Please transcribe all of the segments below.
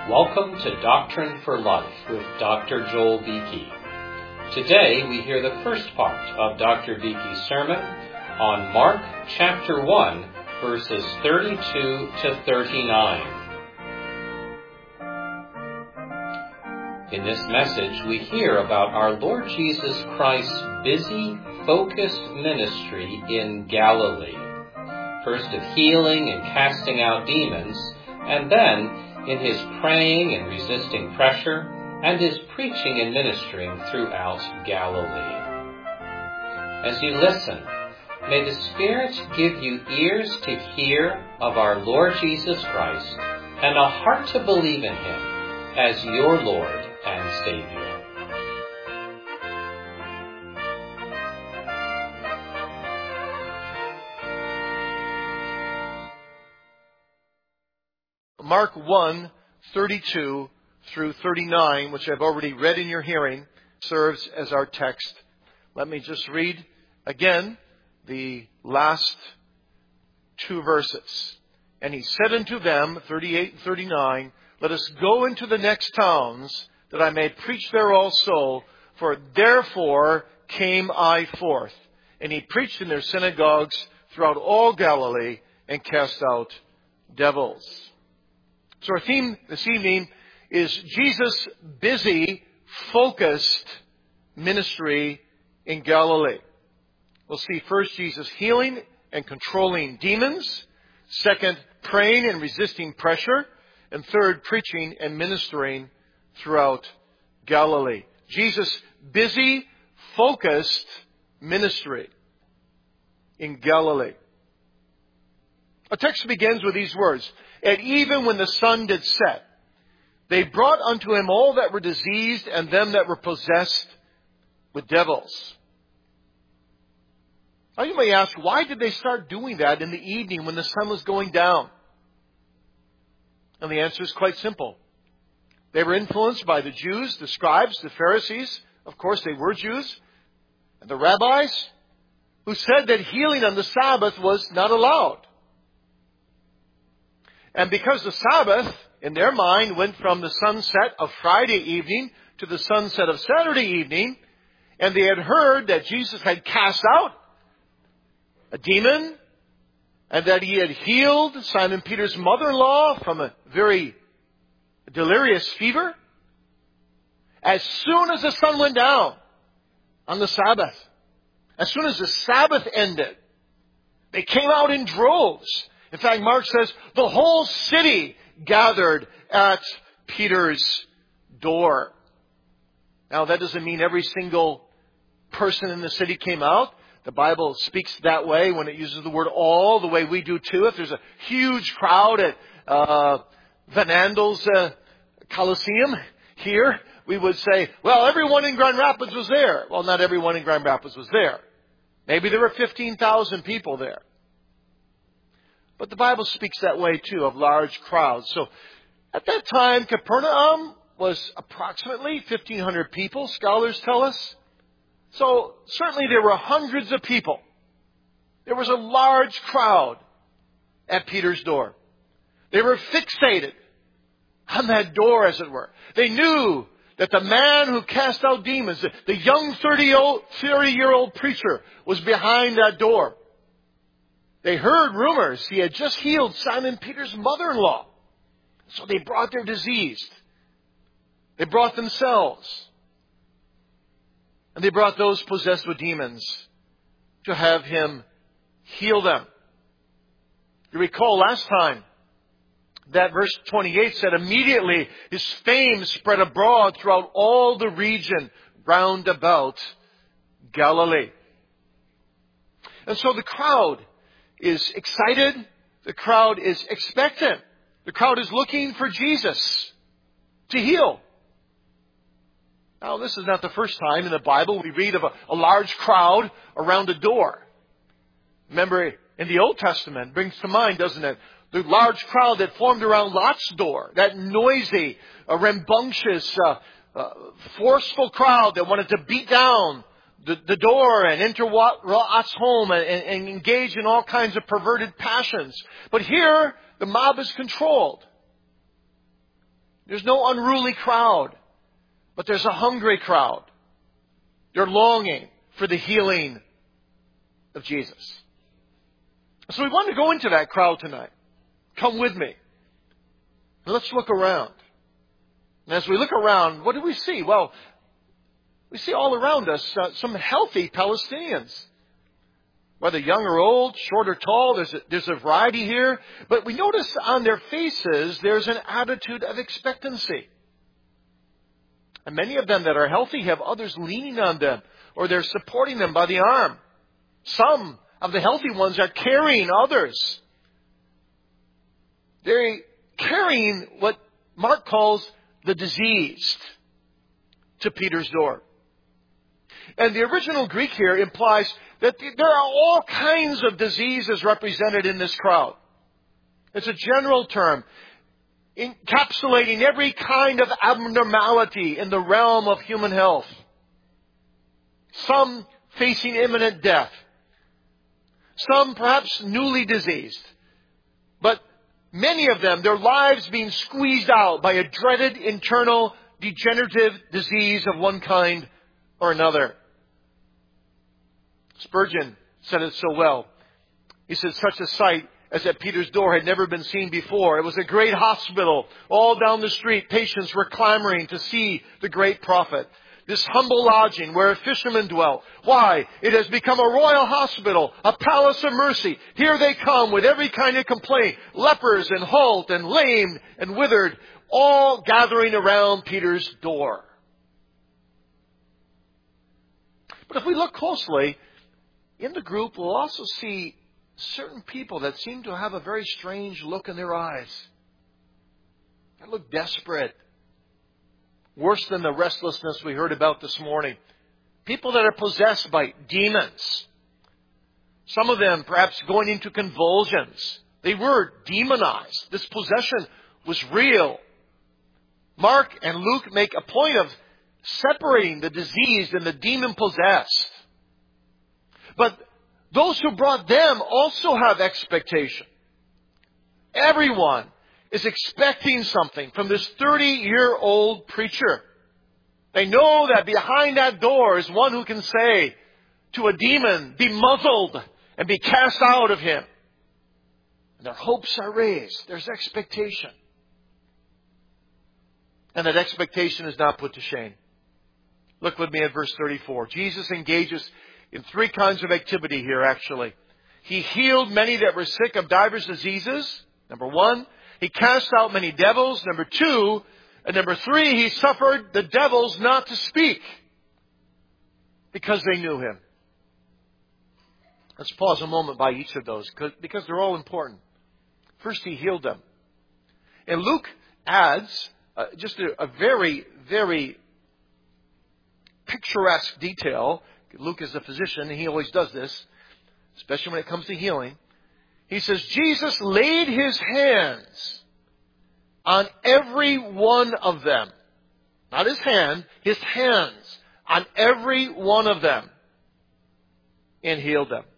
Welcome to Doctrine for Life with Dr. Joel Beeke. Today we hear the first part of Dr. Beeke's sermon on Mark chapter 1, verses 32 to 39. In this message we hear about our Lord Jesus Christ's busy, focused ministry in Galilee. First of healing and casting out demons, and then in his praying and resisting pressure, and his preaching and ministering throughout Galilee. As you listen, may the Spirit give you ears to hear of our Lord Jesus Christ, and a heart to believe in him as your Lord and Savior. Mark 1, 32 through 39, which I've already read in your hearing, serves as our text. Let me just read again the last two verses. And he said unto them, 38 and 39, Let us go into the next towns, that I may preach there also, for therefore came I forth. And he preached in their synagogues throughout all Galilee, and cast out devils. So our theme this evening is Jesus' busy, focused ministry in Galilee. We'll see first Jesus healing and controlling demons. Second, praying and resisting pressure. And third, preaching and ministering throughout Galilee. Jesus' busy, focused ministry in Galilee. Our text begins with these words. And even when the sun did set, they brought unto him all that were diseased and them that were possessed with devils. Now you may ask, why did they start doing that in the evening when the sun was going down? And the answer is quite simple. They were influenced by the Jews, the scribes, the Pharisees. Of course, they were Jews. And the rabbis, who said that healing on the Sabbath was not allowed. And because the Sabbath, in their mind, went from the sunset of Friday evening to the sunset of Saturday evening, and they had heard that Jesus had cast out a demon, and that he had healed Simon Peter's mother-in-law from a very delirious fever, as soon as the sun went down on the Sabbath, as soon as the Sabbath ended, they came out in droves. In fact, Mark says the whole city gathered at Peter's door. Now, that doesn't mean every single person in the city came out. The Bible speaks that way when it uses the word all, the way we do too. If there's a huge crowd at Van Andel's Coliseum here, we would say, well, everyone in Grand Rapids was there. Well, not everyone in Grand Rapids was there. Maybe there were 15,000 people there. But the Bible speaks that way too, of large crowds. So at that time, Capernaum was approximately 1,500 people, scholars tell us. So certainly there were hundreds of people. There was a large crowd at Peter's door. They were fixated on that door, as it were. They knew that the man who cast out demons, the young 30-year-old preacher, was behind that door. They heard rumors he had just healed Simon Peter's mother-in-law. So they brought their diseased. They brought themselves. And they brought those possessed with demons to have him heal them. You recall last time that verse 28 said, immediately his fame spread abroad throughout all the region round about Galilee. And so the crowd is excited. The crowd is expectant. The crowd is looking for Jesus to heal. Now, this is not the first time in the Bible we read of a large crowd around a door. Remember, in the Old Testament, brings to mind, doesn't it, the large crowd that formed around Lot's door, that noisy, rambunctious, forceful crowd that wanted to beat down the door and enter Lot's home and engage in all kinds of perverted passions. But here, the mob is controlled. There's no unruly crowd, but there's a hungry crowd. They're longing for the healing of Jesus. So we want to go into that crowd tonight. Come with me. And let's look around. And as we look around, what do we see? Well, we see all around us some healthy Palestinians. Whether young or old, short or tall, there's a variety here. But we notice on their faces there's an attitude of expectancy. And many of them that are healthy have others leaning on them, or they're supporting them by the arm. Some of the healthy ones are carrying others. They're carrying what Mark calls the diseased to Peter's door. And the original Greek here implies that there are all kinds of diseases represented in this crowd. It's a general term encapsulating every kind of abnormality in the realm of human health. Some facing imminent death. Some perhaps newly diseased. But many of them, their lives being squeezed out by a dreaded internal degenerative disease of one kind or another. Spurgeon said it so well. He said, such a sight as at Peter's door had never been seen before. It was a great hospital. All down the street, patients were clamoring to see the great prophet. This humble lodging where a fisherman dwelt. Why? It has become a royal hospital, a palace of mercy. Here they come with every kind of complaint. Lepers and halt and lame and withered, all gathering around Peter's door. But if we look closely, in the group, we'll also see certain people that seem to have a very strange look in their eyes. They look desperate. Worse than the restlessness we heard about this morning. People that are possessed by demons. Some of them perhaps going into convulsions. They were demonized. This possession was real. Mark and Luke make a point of separating the diseased and the demon-possessed. But those who brought them also have expectation. Everyone is expecting something from this 30-year-old preacher. They know that behind that door is one who can say to a demon, be muzzled and be cast out of him. And their hopes are raised. There's expectation. And that expectation is not put to shame. Look with me at verse 34. Jesus engages in three kinds of activity here, actually. He healed many that were sick of divers diseases. Number one. He cast out many devils. Number two. And number three, he suffered the devils not to speak because they knew him. Let's pause a moment by each of those because they're all important. First, he healed them. And Luke adds just a very, very picturesque detail. Luke is a physician, and he always does this, especially when it comes to healing. He says, Jesus laid his hands on every one of them. Not his hand, his hands on every one of them and healed them.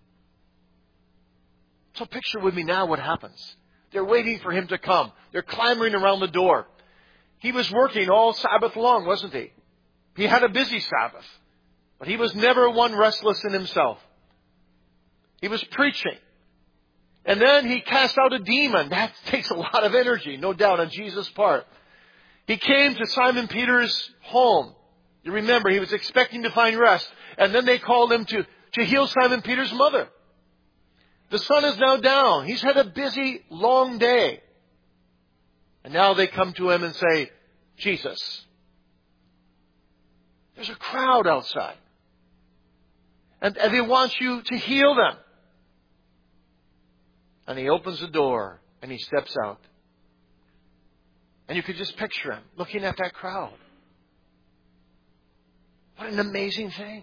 So picture with me now what happens. They're waiting for him to come. They're clamoring around the door. He was working all Sabbath long, wasn't he? He had a busy Sabbath. But he was never one restless in himself. He was preaching. And then he cast out a demon. That takes a lot of energy, no doubt, on Jesus' part. He came to Simon Peter's home. You remember, he was expecting to find rest. And then they called him to heal Simon Peter's mother. The sun is now down. He's had a busy, long day. And now they come to him and say, Jesus, there's a crowd outside. And they want you to heal them. And he opens the door and he steps out. And you could just picture him looking at that crowd. What an amazing thing.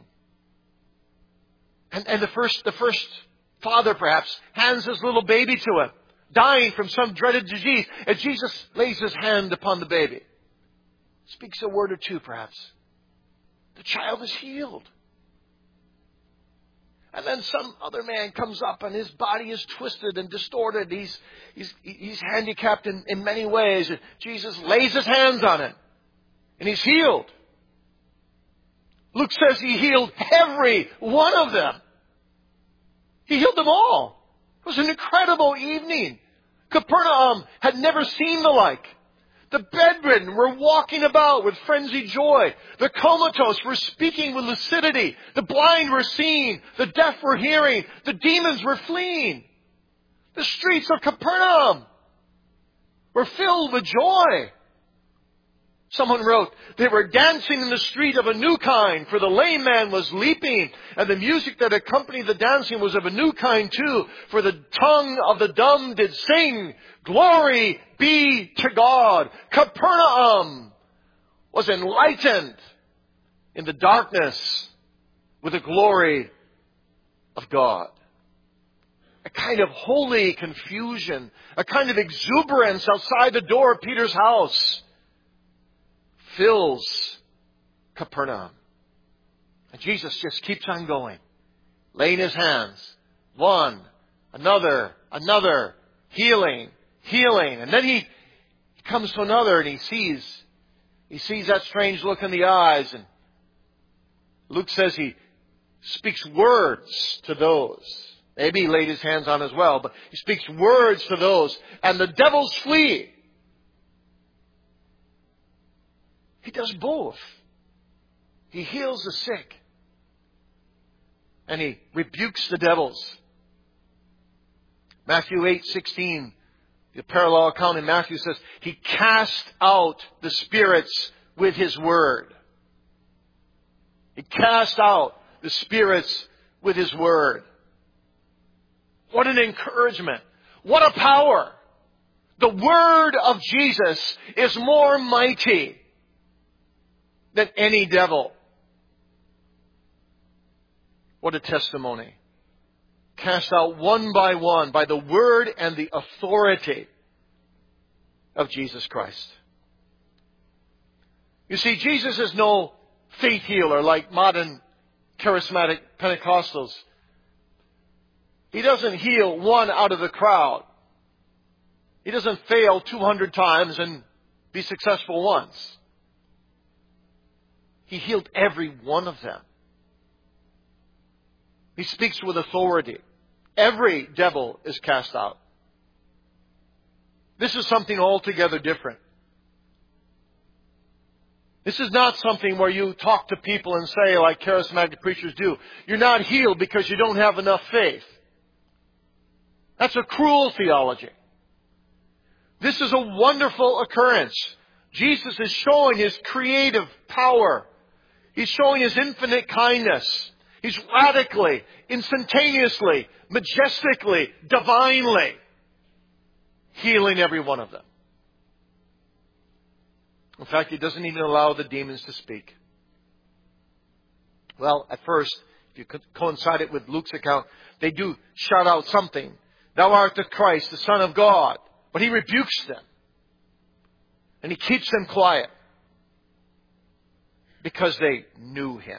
And the first father perhaps hands his little baby to him, dying from some dreaded disease. And Jesus lays his hand upon the baby. Speaks a word or two perhaps. The child is healed. And then some other man comes up and his body is twisted and distorted. He's handicapped in many ways. And Jesus lays his hands on him and he's healed. Luke says he healed every one of them. He healed them all. It was an incredible evening. Capernaum had never seen the like. The bedridden were walking about with frenzied joy. The comatose were speaking with lucidity. The blind were seeing. The deaf were hearing. The demons were fleeing. The streets of Capernaum were filled with joy. Someone wrote, they were dancing in the street of a new kind, for the lame man was leaping, and the music that accompanied the dancing was of a new kind too, for the tongue of the dumb did sing, glory be to God. Capernaum was enlightened in the darkness with the glory of God. A kind of holy confusion, a kind of exuberance outside the door of Peter's house fills Capernaum. And Jesus just keeps on going, laying his hands, one, another, healing. And then he comes to another and he sees that strange look in the eyes. And Luke says he speaks words to those. Maybe he laid his hands on as well, but he speaks words to those, and the devils flee. He does both. He heals the sick. And he rebukes the devils. Matthew 8:16, the parallel account in Matthew says, he cast out the spirits with his word. He cast out the spirits with his word. What an encouragement. What a power. The word of Jesus is more mighty than any devil. What a testimony. Cast out one by one by the word and the authority of Jesus Christ. You see, Jesus is no faith healer like modern charismatic Pentecostals. He doesn't heal one out of the crowd. He doesn't fail 200 times and be successful once. He healed every one of them. He speaks with authority. Every devil is cast out. This is something altogether different. This is not something where you talk to people and say, like charismatic preachers do, you're not healed because you don't have enough faith. That's a cruel theology. This is a wonderful occurrence. Jesus is showing his creative power. He's showing his infinite kindness. He's radically, instantaneously, majestically, divinely healing every one of them. In fact, he doesn't even allow the demons to speak. Well, at first, if you could coincide it with Luke's account, they do shout out something. Thou art the Christ, the Son of God. But he rebukes them. And he keeps them quiet. Because they knew him.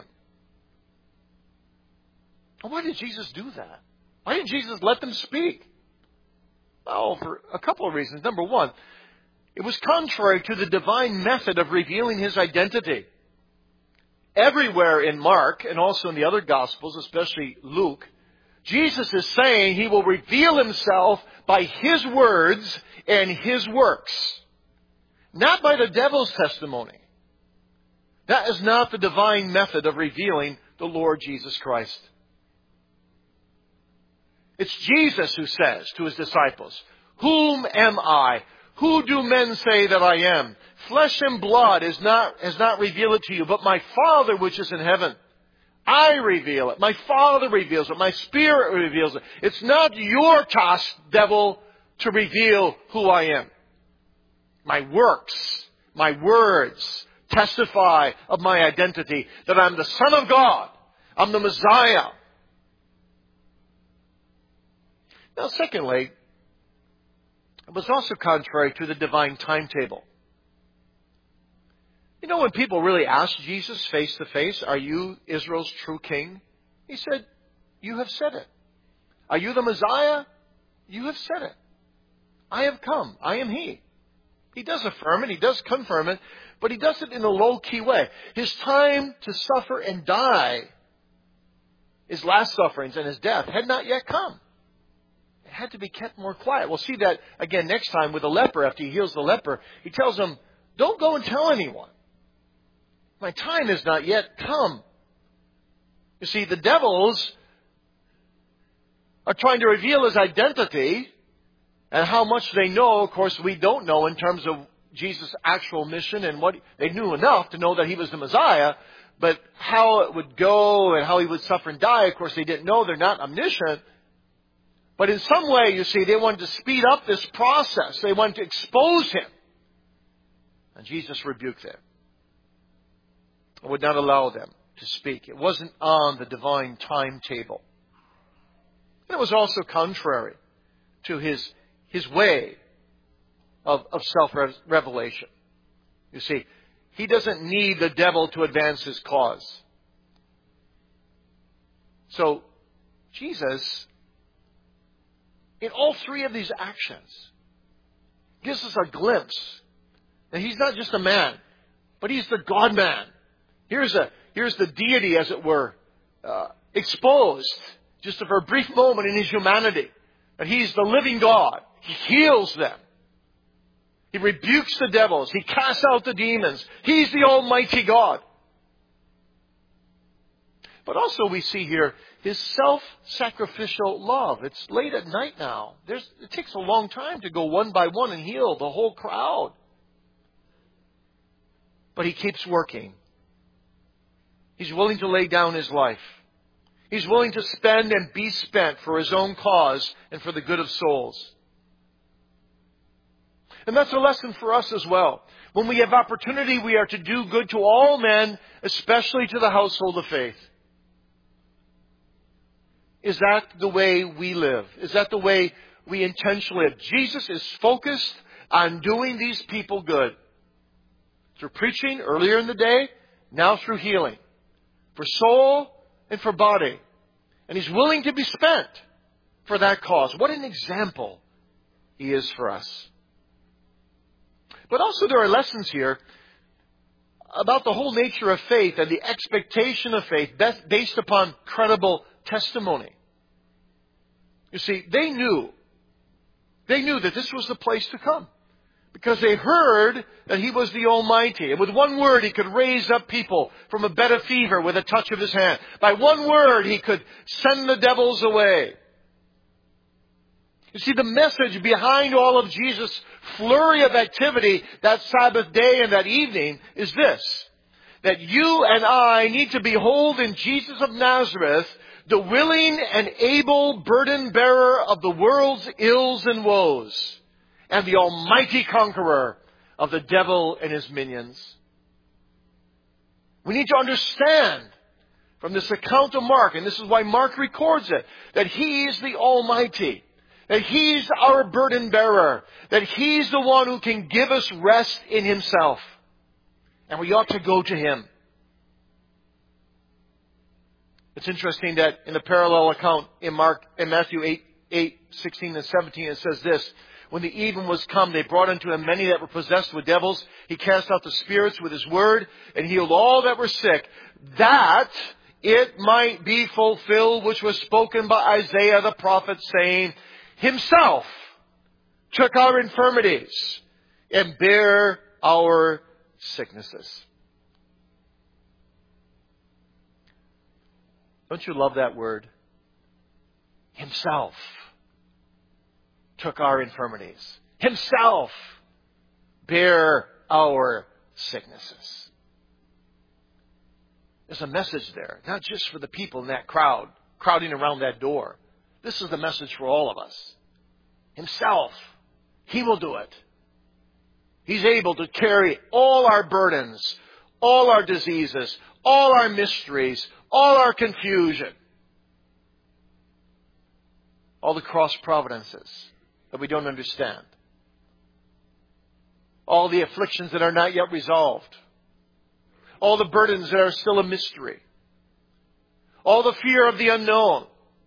Why did Jesus do that? Why didn't Jesus let them speak? Well, for a couple of reasons. Number one, it was contrary to the divine method of revealing his identity. Everywhere in Mark and also in the other Gospels, especially Luke, Jesus is saying he will reveal himself by his words and his works. Not by the devil's testimony. That is not the divine method of revealing the Lord Jesus Christ. It's Jesus who says to his disciples, whom am I? Who do men say that I am? Flesh and blood has not revealed it to you, but my Father which is in heaven. I reveal it. My Father reveals it. My Spirit reveals it. It's not your task, devil, to reveal who I am. My works, my words testify of my identity, that I'm the Son of God. I'm the Messiah. Now, secondly, it was also contrary to the divine timetable. You know, when people really asked Jesus face to face, are you Israel's true king? He said, You have said it. Are you the Messiah? You have said it. I have come. I am He. He does affirm it. He does confirm it. But He does it in a low-key way. His time to suffer and die, His last sufferings and His death, had not yet come. It had to be kept more quiet. We'll see that again next time with the leper. After He heals the leper, He tells him, don't go and tell anyone. My time has not yet come. You see, the devils are trying to reveal His identity, and how much they know, of course, we don't know in terms of Jesus' actual mission and what they knew enough to know that He was the Messiah, but how it would go and how He would suffer and die, of course, they didn't know. They're not omniscient. But in some way, you see, they wanted to speed up this process. They wanted to expose Him. And Jesus rebuked them. And would not allow them to speak. It wasn't on the divine timetable. It was also contrary to His way of self-revelation. You see, He doesn't need the devil to advance His cause. So, Jesus, in all three of these actions, gives us a glimpse that He's not just a man, but He's the God-man. Here's the deity, as it were, exposed just for a brief moment in His humanity. That He's the living God. He heals them. He rebukes the devils. He casts out the demons. He's the Almighty God. But also we see here His self-sacrificial love. It's late at night now. It takes a long time to go one by one and heal the whole crowd. But He keeps working. He's willing to lay down His life. He's willing to spend and be spent for His own cause and for the good of souls. And that's a lesson for us as well. When we have opportunity, we are to do good to all men, especially to the household of faith. Is that the way we live? Is that the way we intentionally live? Jesus is focused on doing these people good. Through preaching earlier in the day, now through healing. For soul and for body. And He's willing to be spent for that cause. What an example He is for us. But also there are lessons here about the whole nature of faith and the expectation of faith based upon credible testimony. You see, they knew that this was the place to come. Because they heard that He was the Almighty. And with one word, He could raise up people from a bed of fever with a touch of His hand. By one word, He could send the devils away. You see, the message behind all of Jesus' flurry of activity that Sabbath day and that evening is this. That you and I need to behold in Jesus of Nazareth the willing and able burden bearer of the world's ills and woes. And the almighty conqueror of the devil and his minions. We need to understand from this account of Mark, and this is why Mark records it, that He's the Almighty. That He's our burden bearer. That He's the one who can give us rest in Himself. And we ought to go to Him. It's interesting that in the parallel account in Matthew 8:16 and 17, it says this. When the even was come, they brought unto Him many that were possessed with devils. He cast out the spirits with His word and healed all that were sick, that it might be fulfilled which was spoken by Isaiah the prophet, saying, Himself took our infirmities and bare our sicknesses. Don't you love that word? Himself took our infirmities. Himself bare our sicknesses. There's a message there, not just for the people in that crowd crowding around that door. This is the message for all of us. Himself, He will do it. He's able to carry all our burdens, all our diseases, all our mysteries, all our confusion, all the cross providences that we don't understand, all the afflictions that are not yet resolved, all the burdens that are still a mystery, all the fear of the unknown,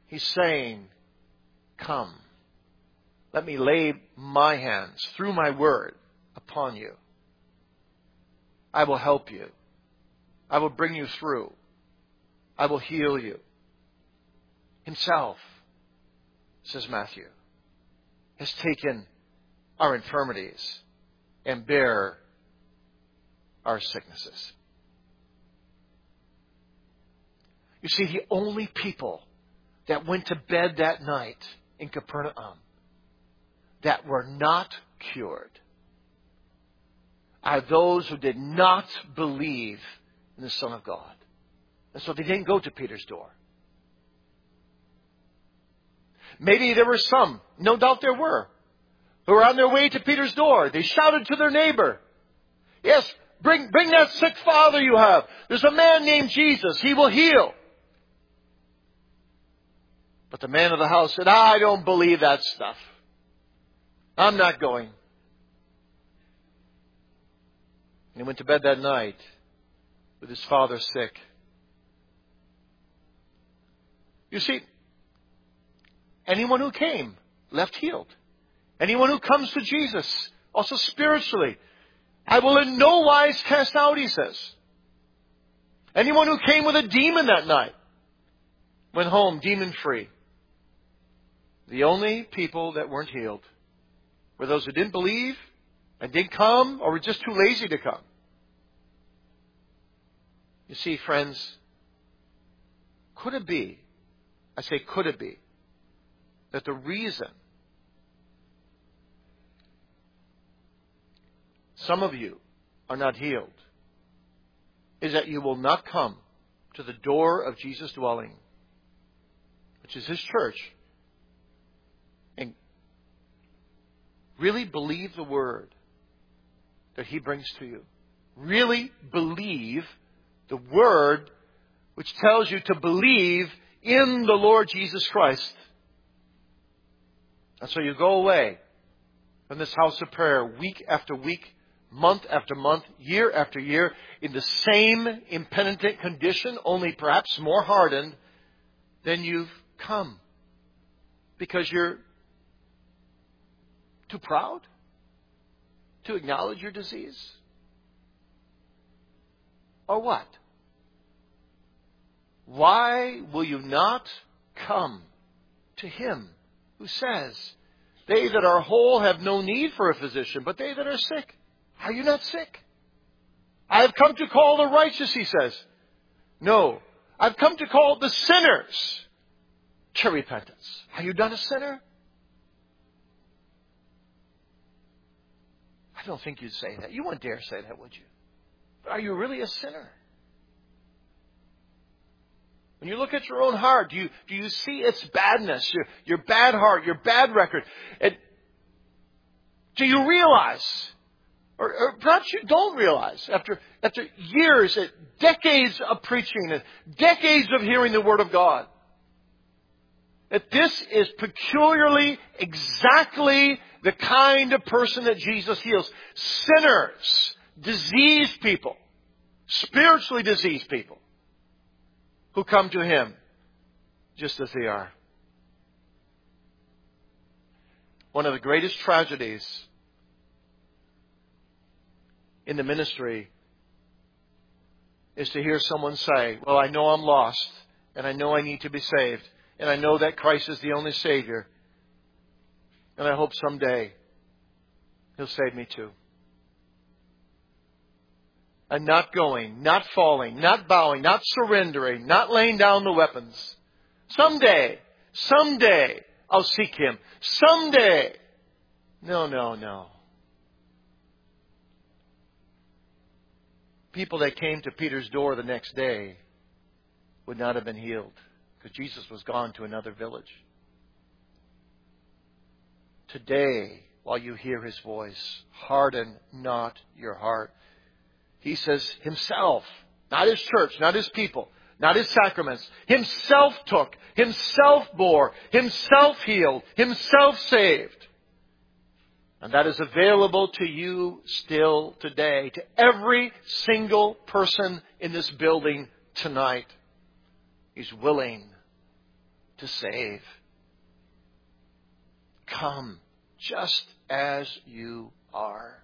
He's saying, come. Let me lay my hands through my word upon you. I will help you. I will bring you through. I will heal you. Himself, says Matthew, has taken our infirmities and bear our sicknesses. You see, the only people that went to bed that night in Capernaum that were not cured are those who did not believe in the Son of God. And so they didn't go to Peter's door. Maybe there were some, no doubt there were, who were on their way to Peter's door. They shouted to their neighbor, yes, bring that sick father you have. There's a man named Jesus. He will heal. But the man of the house said, I don't believe that stuff. I'm not going. And he went to bed that night with his father sick. You see, anyone who came left healed. Anyone who comes to Jesus, also spiritually, I will in no wise cast out, he says. Anyone who came with a demon that night went home demon-free. The only people that weren't healed were those who didn't believe and didn't come or were just too lazy to come. You see, friends, could it be, I say could it be, that the reason some of you are not healed is that you will not come to the door of Jesus' dwelling, which is His church, and really believe the word that He brings to you. Really believe the word which tells you to believe in the Lord Jesus Christ. And so you go away from this house of prayer week after week, month after month, year after year, in the same impenitent condition, only perhaps more hardened than you've come. Because you're too proud to acknowledge your disease? Or what? Why will you not come to Him who says, they that are whole have no need for a physician, but they that are sick? Are you not sick? I have come to call the righteous, He says. No, I've come to call the sinners to repentance. Are you not a sinner? I don't think you'd say that. You wouldn't dare say that, would you? But are you really a sinner? When you look at your own heart, do you see its badness, your bad heart, your bad record? And do you realize, or perhaps you don't realize, after years, decades of preaching, and decades of hearing the Word of God, that this is peculiarly, exactly the kind of person that Jesus heals. Sinners, diseased people, spiritually diseased people, who come to Him just as they are. One of the greatest tragedies in the ministry is to hear someone say, well, I know I'm lost, and I know I need to be saved, and I know that Christ is the only Savior, and I hope someday He'll save me too. And not going, not falling, not bowing, not surrendering, not laying down the weapons. Someday, I'll seek Him. Someday. No. People that came to Peter's door the next day would not have been healed because Jesus was gone to another village. Today, while you hear His voice, harden not your heart. He says Himself, not His church, not His people, not His sacraments. Himself took, Himself bore, Himself healed, Himself saved. And that is available to you still today, to every single person in this building tonight. He's willing to save. Come just as you are.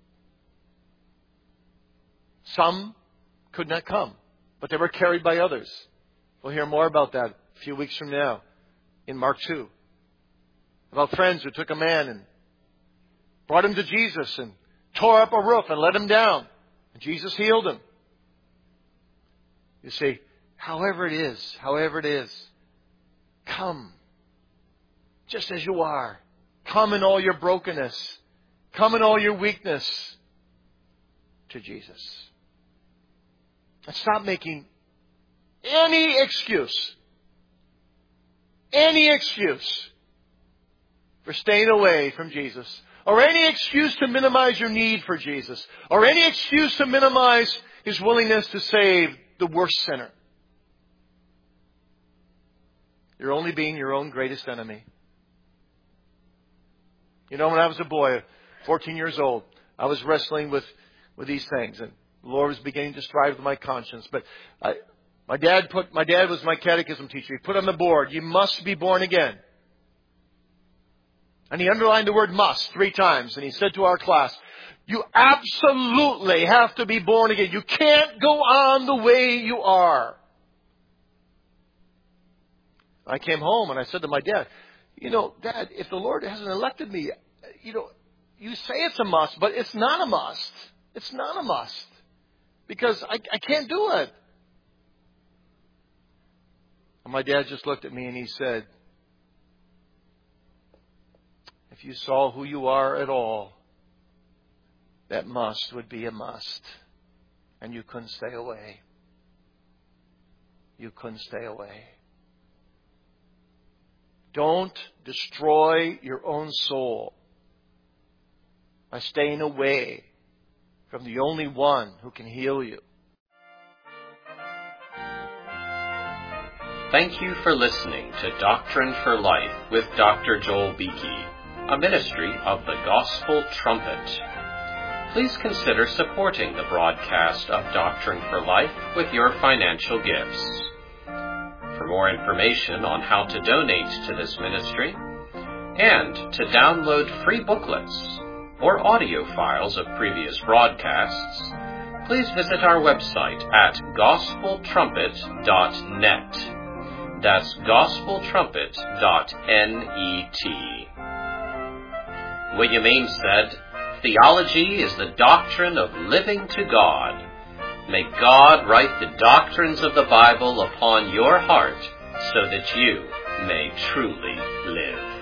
Some could not come, but they were carried by others. We'll hear more about that a few weeks from now in Mark 2. About friends who took a man and brought him to Jesus and tore up a roof and let him down. And Jesus healed him. You see, however it is, come just as you are. Come in all your brokenness. Come in all your weakness to Jesus. And stop making any excuse for staying away from Jesus, or any excuse to minimize your need for Jesus, or any excuse to minimize His willingness to save the worst sinner. You're only being your own greatest enemy. You know, when I was a boy, 14 years old, I was wrestling with these things, and the Lord was beginning to strive with my conscience. But my dad was my catechism teacher. He put on the board, "You must be born again." And he underlined the word "must" 3 times. And he said to our class, "You absolutely have to be born again. You can't go on the way you are." I came home and I said to my dad, "You know, Dad, if the Lord hasn't elected me, you say it's a must, but it's not a must. It's not a must. Because I can't do it." And my dad just looked at me and he said, "If you saw who you are at all, that must would be a must. And you couldn't stay away. You couldn't stay away." Don't destroy your own soul by staying away from the only one who can heal you. Thank you for listening to Doctrine for Life with Dr. Joel Beeke, a ministry of the Gospel Trumpet. Please consider supporting the broadcast of Doctrine for Life with your financial gifts. For more information on how to donate to this ministry and to download free booklets or audio files of previous broadcasts, please visit our website at gospeltrumpet.net. That's gospeltrumpet.net. William Ames said, "Theology is the doctrine of living to God." May God write the doctrines of the Bible upon your heart so that you may truly live.